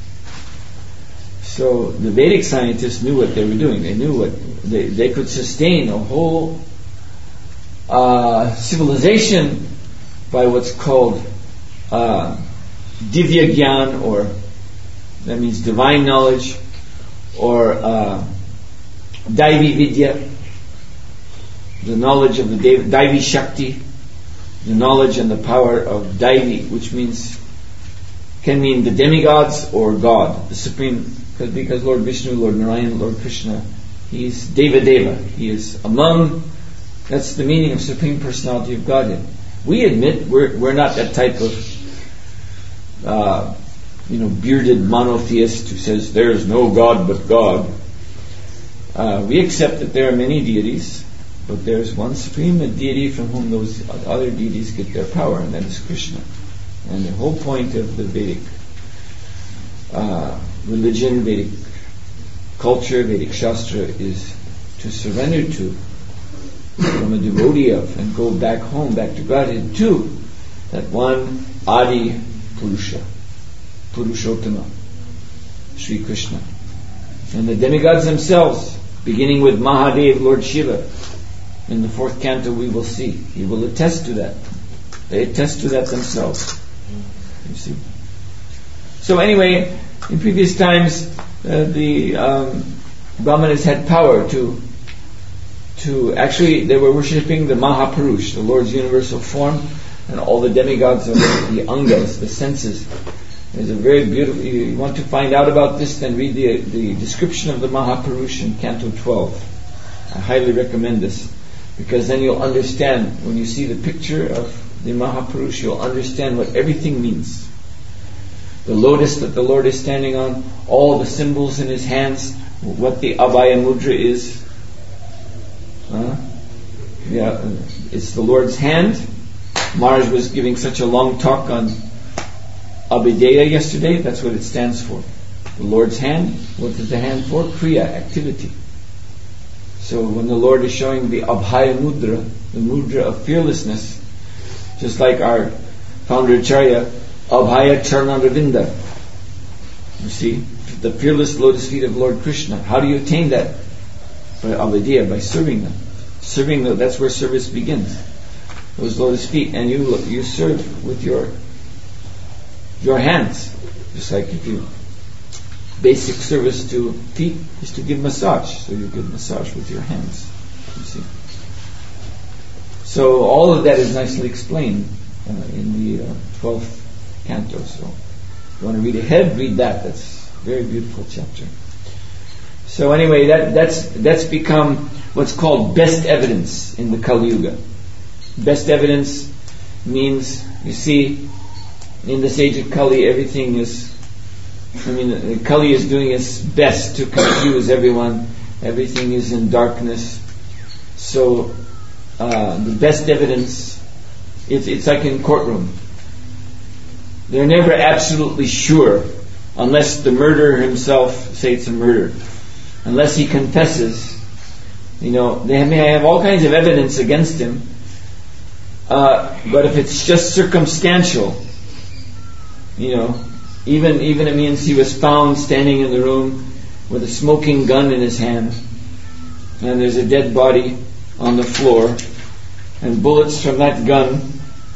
So the Vedic scientists knew what they were doing. They knew what they they could sustain a whole uh, civilization by what's called uh, Divya Gyan, or that means divine knowledge, or uh, Daivi Vidya, the knowledge of the Daivi Shakti, the knowledge and the power of Daivi, which means, can mean the demigods or God, the supreme, because, because Lord Vishnu, Lord Narayan, Lord Krishna, He is Deva Deva, He is among, that's the meaning of Supreme Personality of Godhead. We admit we're we're not that type of uh, you know bearded monotheist who says there is no God but God. Uh, we accept that there are many deities, but there's one supreme deity from whom those other deities get their power, and that is Krishna. And the whole point of the Vedic uh, religion, Vedic culture, Vedic Shastra is to surrender to, from a devotee of, and go back home, back to Godhead, to that one Adi Purusha, Purushottama, Sri Krishna. And the demigods themselves, beginning with Mahadev, Lord Shiva, in the fourth canto we will see. He will attest to that. They attest to that themselves. You see. So anyway, in previous times, uh, the um, Brahmanas had power to to actually, they were worshipping the Mahapurush, the Lord's universal form, and all the demigods of the Angas, the senses. There's a very beautiful, you want to find out about this, then read the, the description of the Mahapurush in Canto twelve. I highly recommend this, because then you'll understand, when you see the picture of the Mahapurush, you'll understand what everything means. The lotus that the Lord is standing on, all the symbols in His hands, what the Abhaya Mudra is. Uh, yeah, it's the Lord's hand. Maharaj was giving such a long talk on Abhideya yesterday. That's what it stands for. The Lord's hand. What is the hand for? Kriya, activity. So when the Lord is showing the Abhaya Mudra, the Mudra of fearlessness, just like our founder Acharya, Abhaya Charnaravinda. You see, the fearless lotus feet of Lord Krishna. How do you attain that? By Abhideya, by serving them. Serving them, that's where service begins. Those lotus feet, and you you serve with your your hands. Just like if you basic service to feet is to give massage, so you give massage with your hands. You see. So all of that is nicely explained uh, in the uh, twelfth canto. So if you want to read ahead, read that. That's a very beautiful chapter. So anyway, that, that's that's become what's called best evidence in the Kali Yuga. Best evidence means, you see, in this age of Kali, everything is, I mean, Kali is doing its best to confuse everyone. Everything is in darkness. So uh, the best evidence, it's, it's like in courtroom. They're never absolutely sure, unless the murderer himself say it's a murder. Unless he confesses, you know, they may have all kinds of evidence against him, uh, but if it's just circumstantial, you know, even even it means he was found standing in the room with a smoking gun in his hand, and there's a dead body on the floor, and bullets from that gun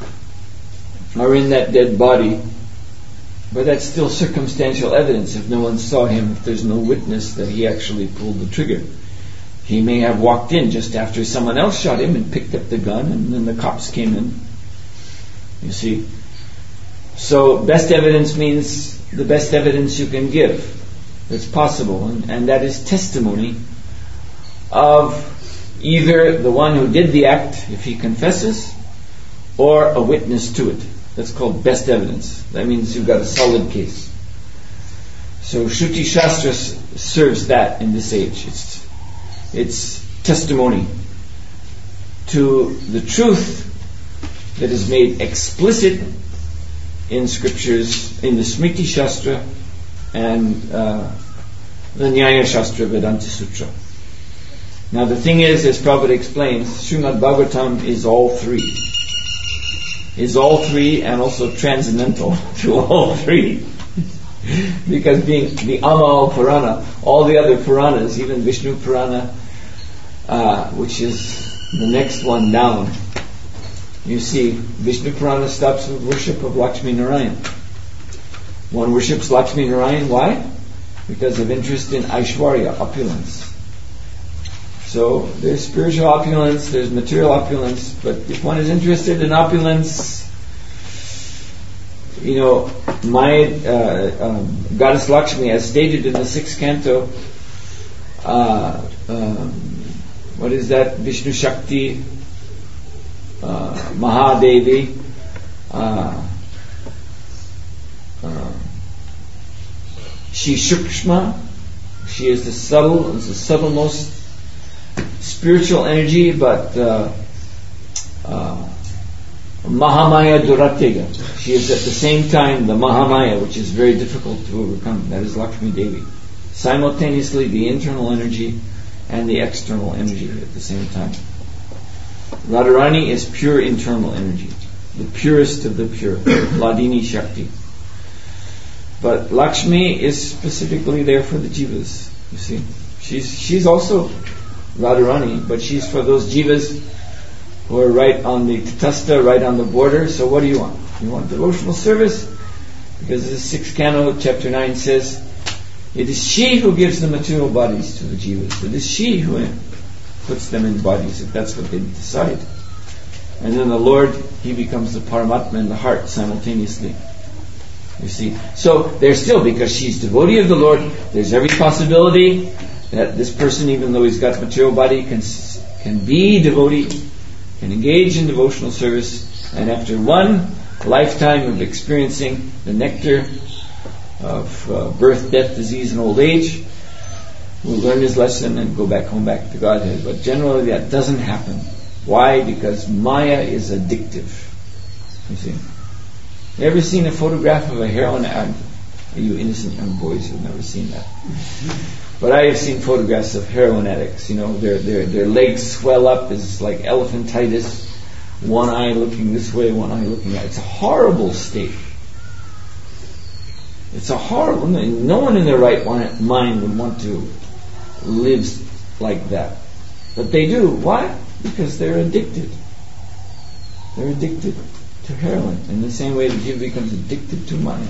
are in that dead body. But that's still circumstantial evidence if no one saw him, if there's no witness that he actually pulled the trigger. He may have walked in just after someone else shot him and picked up the gun, and then the cops came in. You see? So best evidence means the best evidence you can give that's possible, and, and that is testimony of either the one who did the act, if he confesses, or a witness to it. That's called best evidence. That means you've got a solid case. So Shruti Shastra serves that in this age. It's, it's testimony to the truth that is made explicit in scriptures, in the Smriti Shastra and uh, the Nyaya Shastra, Vedanta Sutra. Now the thing is, as Prabhupada explains, Srimad Bhagavatam is all three. Is all three, and also transcendental to all three. Because being the Amal Purana, all the other Puranas, even Vishnu Purana, uh, which is the next one down, you see Vishnu Purana stops with worship of Lakshmi Narayan. One worships Lakshmi Narayan. Why? Because of interest in Aishwarya, opulence. So there's spiritual opulence, there's material opulence, but if one is interested in opulence, you know, my uh, um, Goddess Lakshmi, as stated in the sixth canto, uh, um, what is that? Vishnu Shakti, uh, Mahadevi, uh, uh, she Shukshma, she is the subtle, is the subtlemost spiritual energy, but uh, uh, Mahamaya Duratega. She is at the same time the Mahamaya, which is very difficult to overcome. That is Lakshmi Devi. Simultaneously the internal energy and the external energy at the same time. Radharani is pure internal energy, the purest of the pure, Hladini Shakti. But Lakshmi is specifically there for the jivas, you see. She's she's also Radharani, but she's for those jivas who are right on the tatastha, right on the border. So what do you want? You want devotional service? Because the sixth canto, chapter nine says, it is she who gives the material bodies to the jivas. It is she who puts them in bodies, if that's what they decide. And then the Lord, He becomes the Paramatma in the heart simultaneously. You see? So there's still, because she's devotee of the Lord, there's every possibility that this person, even though he's got material body, can can be devotee, can engage in devotional service, and after one lifetime of experiencing the nectar of uh, birth, death, disease, and old age, will learn his lesson and go back home, back to Godhead. But generally that doesn't happen. Why? Because Maya is addictive. You see? You ever seen a photograph of a heroin addict? You innocent young boys who've never seen that. But I have seen photographs of heroin addicts. You know, their their their legs swell up. It's like elephantitis. One eye looking this way, one eye looking that. It's a horrible state. It's a horrible. No one in their right mind would want to live like that, but they do. Why? Because they're addicted. They're addicted to heroin in the same way the jiva becomes addicted to Maya.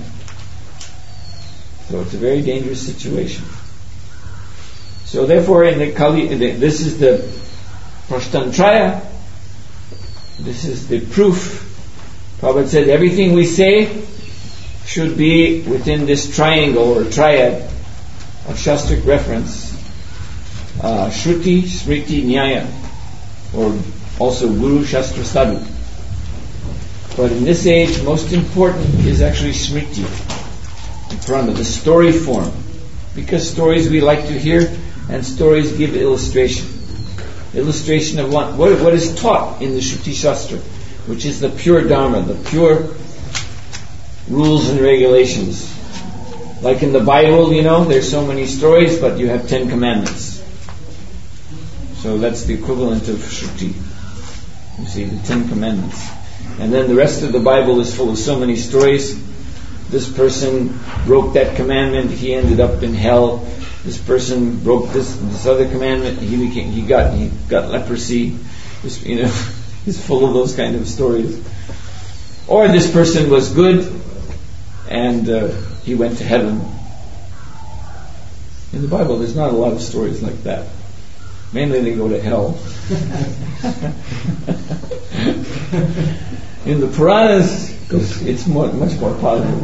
So it's a very dangerous situation. So therefore, in the Kali, this is the Prashtantraya. This is the proof. Prabhupada said everything we say should be within this triangle or triad of Shastric reference. Uh, Shruti, Smriti, Nyaya, or also Guru, Shastra, Sadhu. But in this age, most important is actually Smriti, the Purana, the story form. Because stories we like to hear, and stories give illustration. Illustration of what, what, what is taught in the Shruti Shastra, which is the pure Dharma, the pure rules and regulations. Like in the Bible, you know, there's so many stories, but you have Ten Commandments. So that's the equivalent of Shruti. You see, the Ten Commandments. And then the rest of the Bible is full of so many stories. This person broke that commandment, he ended up in hell. This person broke this this other commandment, he became he got he got leprosy. This, you know, it's full of those kind of stories. Or this person was good and uh, he went to heaven. In the Bible, there's not a lot of stories like that. Mainly they go to hell. In the Puranas, it's more, much more positive.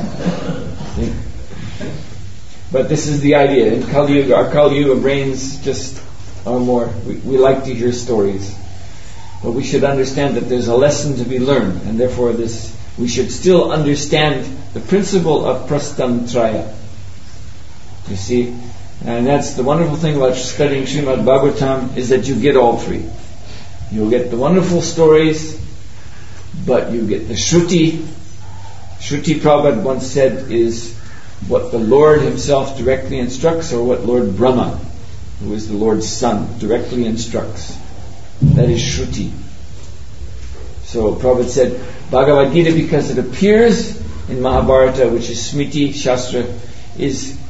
But this is the idea. In Kali Yuga, our Kali Yuga brains just are more, we, we like to hear stories. But we should understand that there's a lesson to be learned, and therefore this we should still understand the principle of Prashtantraya. You see? And that's the wonderful thing about studying Srimad Bhagavatam, is that you get all three. You'll get the wonderful stories, but you get the Shruti. Shruti, Prabhupada once said, is what the Lord Himself directly instructs, or what Lord Brahma, who is the Lord's son, directly instructs. That is Shruti. So Prabhupada said, Bhagavad Gita, because it appears in Mahabharata, which is Smriti Shastra, is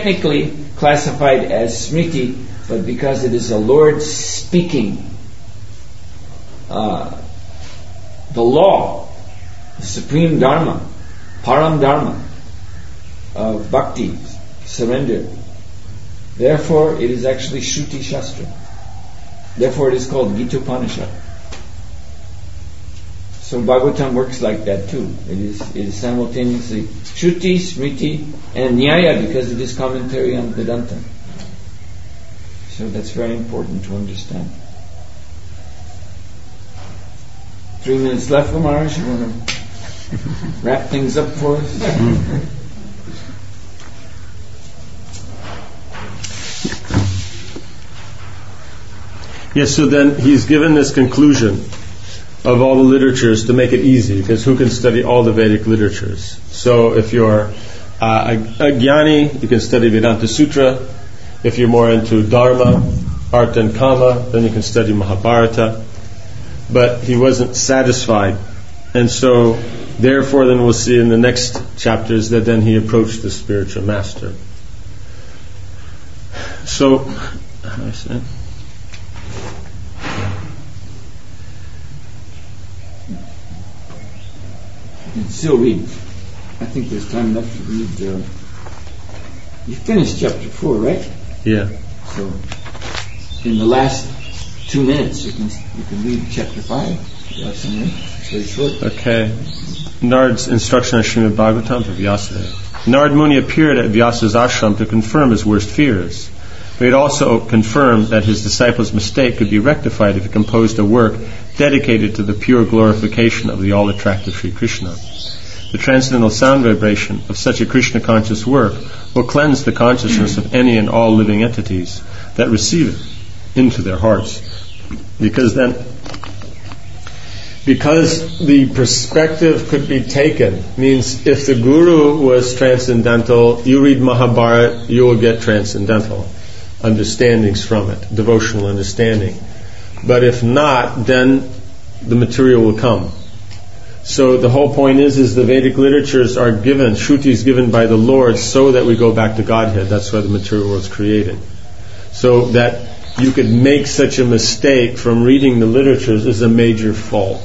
technically classified as Smriti, but because it is the Lord speaking, uh, the law, the supreme dharma, param dharma of bhakti, surrender. Therefore, it is actually Shruti Shastra. Therefore, it is called Gita Upanishad. So Bhagavatam works like that too. It is, it is simultaneously Shruti, Smriti, and Nyaya, because it is commentary on Vedanta. So that's very important to understand. Three minutes left, Maharaj. You want to wrap things up for us? Mm-hmm. Yes, so then he's given this conclusion of all the literatures to make it easy, because who can study all the Vedic literatures? So if you're uh, a, a jnani, you can study Vedanta Sutra. If you're more into Dharma, Artha and Kama, then you can study Mahabharata. But he wasn't satisfied. And so, therefore, then we'll see in the next chapters that then he approached the spiritual master. So, how do I say it? You can still read. I think there's time left to read. Uh, you finished chapter four, right? Yeah. So, in the last two minutes, you can you can read chapter five. You have some room. It's very short. Okay. Narad's instruction on Srimad Bhagavatam for Vyasadeva. Narad Muni appeared at Vyasa's ashram to confirm his worst fears. But he had also confirmed that his disciple's mistake could be rectified if he composed a work dedicated to the pure glorification of the all-attractive Sri Krishna. The transcendental sound vibration of such a Krishna-conscious work will cleanse the consciousness of any and all living entities that receive it into their hearts. Because then, because the perspective could be taken, means if the Guru was transcendental, you read Mahabharata, you will get transcendental understandings from it, devotional understanding. But if not, then the material will come. So the whole point is, is the Vedic literatures are given, Shruti is given by the Lord so that we go back to Godhead. That's why the material was created. So that you could make such a mistake from reading the literatures is a major fault.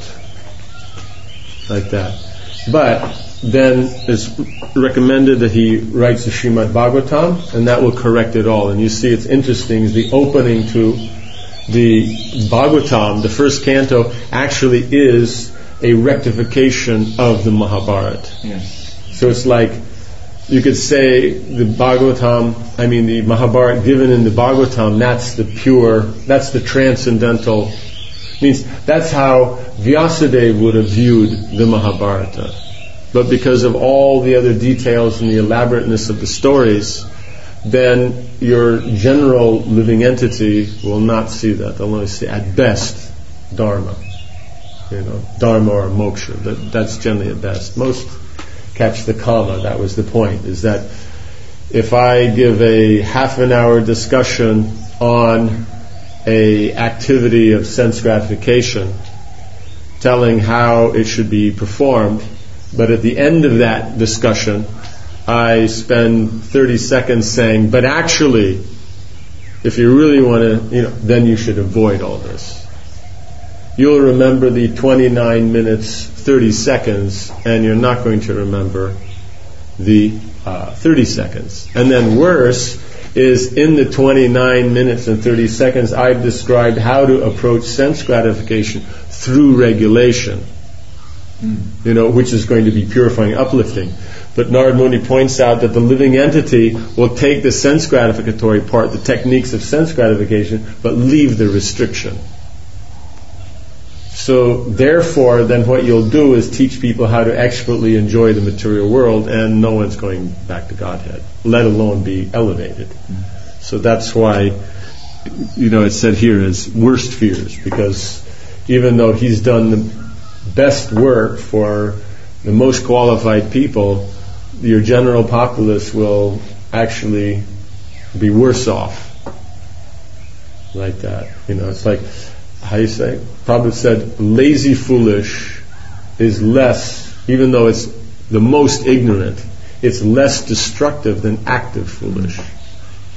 Like that. But then it's recommended that he writes the Srimad Bhagavatam, and that will correct it all. And you see, it's interesting, is the opening to the Bhagavatam, the first canto, actually is a rectification of the Mahabharata. Yes. So it's like, you could say the Bhagavatam, I mean the Mahabharata given in the Bhagavatam, that's the pure, that's the transcendental, means that's how Vyasadeva would have viewed the Mahabharata. But because of all the other details and the elaborateness of the stories, then your general living entity will not see that. They'll only see, at best, Dharma. You know, Dharma or Moksha. That, that's generally at best. Most catch the Kama. That was the point. Is that if I give a half an hour discussion on a activity of sense gratification, telling how it should be performed, but at the end of that discussion, I spend thirty seconds saying, but actually, if you really want to, you know, then you should avoid all this. You'll remember the twenty-nine minutes, thirty seconds, and you're not going to remember the uh, thirty seconds. And then worse is, in the twenty-nine minutes and thirty seconds, I've described how to approach sense gratification through regulation. You know, which is going to be purifying, uplifting. But Narad Muni points out that the living entity will take the sense gratificatory part, the techniques of sense gratification, but leave the restriction. So therefore, then what you'll do is teach people how to expertly enjoy the material world, and no one's going back to Godhead, let alone be elevated. Mm-hmm. So that's why, you know, it's said here as worst fears, because even though he's done the best work for the most qualified people, your general populace will actually be worse off. Like that. You know, it's like, how you say? Prabhupada said, lazy foolish is less, even though it's the most ignorant, it's less destructive than active foolish.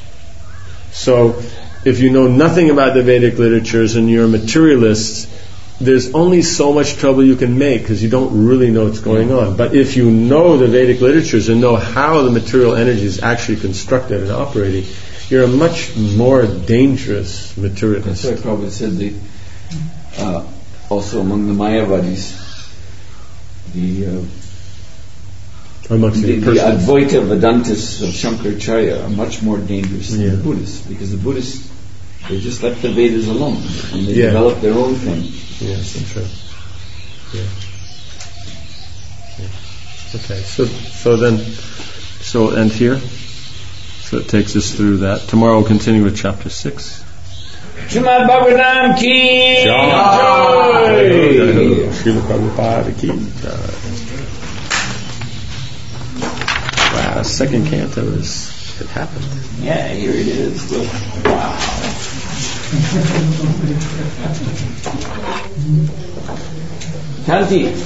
So, if you know nothing about the Vedic literatures and you're a materialist, there's only so much trouble you can make because you don't really know what's going on. But if you know the Vedic literatures and know how the material energy is actually constructed and operating, you're a much more dangerous materialist. That's why Prabhupada said the, uh, also among the Mayavadis, the, uh, Amongst the, the, the Advaita Vedantists of Shankaracharya are much more dangerous than Yeah. the Buddhists, because the Buddhists, they just let the Vedas alone and they Yeah. develop their own thing. Yes, that's true. Yeah. yeah. Okay, so so then, so end here. So it takes us through that. Tomorrow we'll continue with chapter six. Srimad Bhagavatam ki Jai. Jai. Srila Prabhupada ki Jai. Wow, second canto is, it happened. Yeah, here it is. Look. Wow. Shanti.